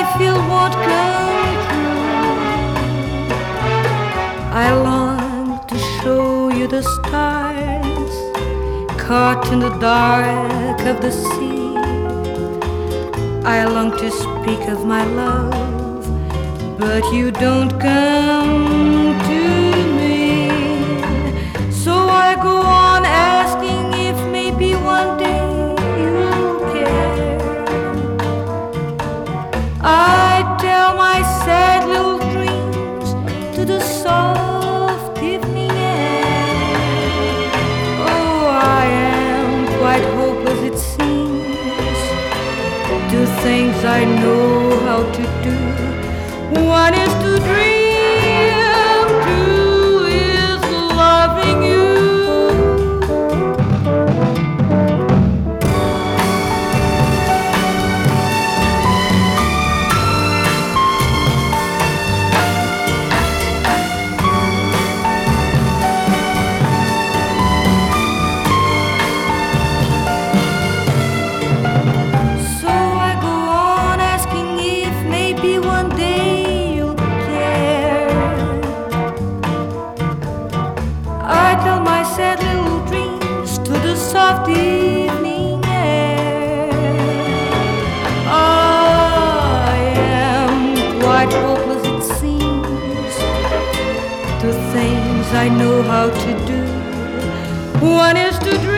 feel won't come true. I long to show you the stars caught in the dark of the sea. I long to speak of my love, but you don't come to me. So I go on asking if maybe one day you'll care. I tell my sad little dreams to the soft evening air. Oh, I am quite hopeless it seems, do things I know how to do. One is to dream, two is loving you. So I go on asking if maybe one day you'll care. I tell my sad little dreams to the soft evening air. I am quite hopeless it seems, to things I know how to do. One is to dream,